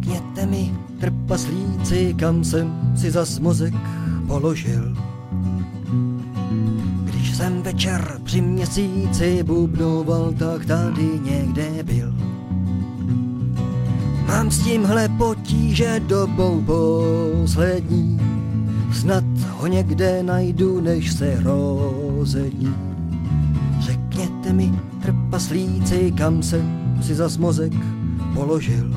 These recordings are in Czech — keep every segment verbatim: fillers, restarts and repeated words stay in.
Řekněte mi, trpaslíci, kam jsem si zas mozek položil. Když jsem večer při měsíci bubnoval, tak tady někde byl. Mám s tímhle potíže dobou poslední, snad ho někde najdu, než se rozední. Řekněte mi, trpaslíci, kam jsem si zas mozek položil.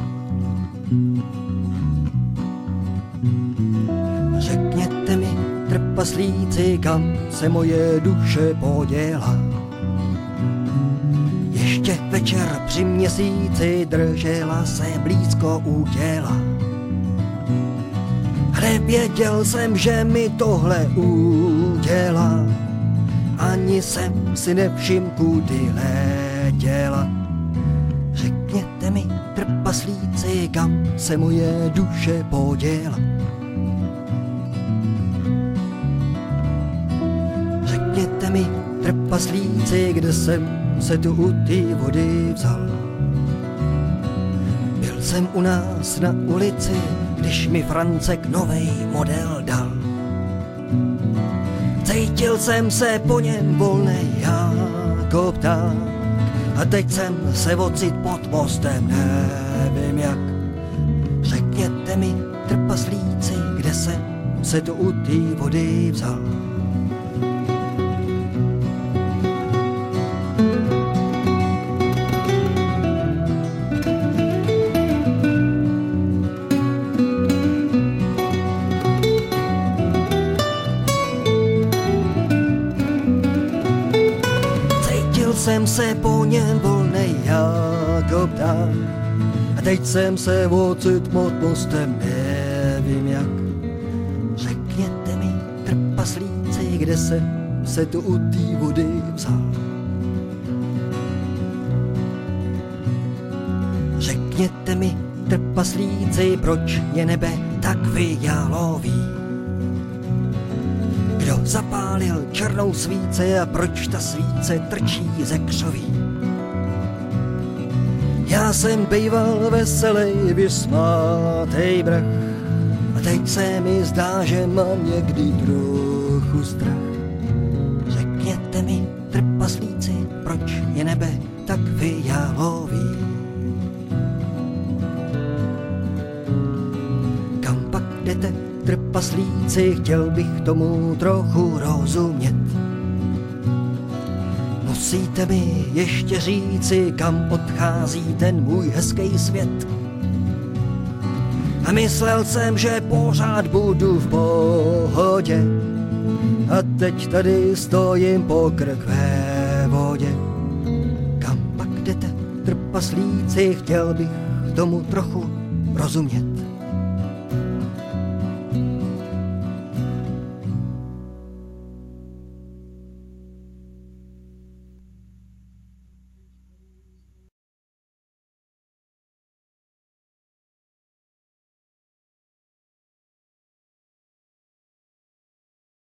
Řekněte mi, trpaslíci, kam se moje duše poděla. Ještě večer při měsíci držela se blízko u těla. Nevěděl jsem, že mi tohle udělá, ani jsem si nevšim, kudy letěla. Řekněte mi, trpaslíci, kam se moje duše poděla. Řekněte mi, trpaslíci, kde jsem se tu u té vody vzal. Byl jsem u nás na ulici, když mi Francek novej model dal. Cítil jsem se po něm volnej jako pták, a teď jsem se ocit pod mostem, nevím jak. Řekněte mi, trpaslíci, kde jsem se tu u té vody vzal. Jsem se po něm volnej jako pták, a teď jsem se ocit pod mostem, nevím jak. Řekněte mi, trpaslíci, kde jsem se tu u té vody vzal. Řekněte mi, trpaslíci, proč je nebe tak fialový? Kdo zapálil černou svíce a proč ta svíce trčí ze křoví? Já jsem bejval veselej, vysmátej brach, a teď se mi zdá, že mám někdy trochu strach. Řekněte mi, trpaslíci, proč je nebe tak fialový? Kam pak jdete, trpaslíci, chtěl bych tomu trochu rozumět. Musíte mi ještě říci, kam odchází ten můj hezký svět. A myslel jsem, že pořád budu v pohodě, a teď tady stojím po krk ve vodě. Kam pak jdete, trpaslíci, chtěl bych tomu trochu rozumět.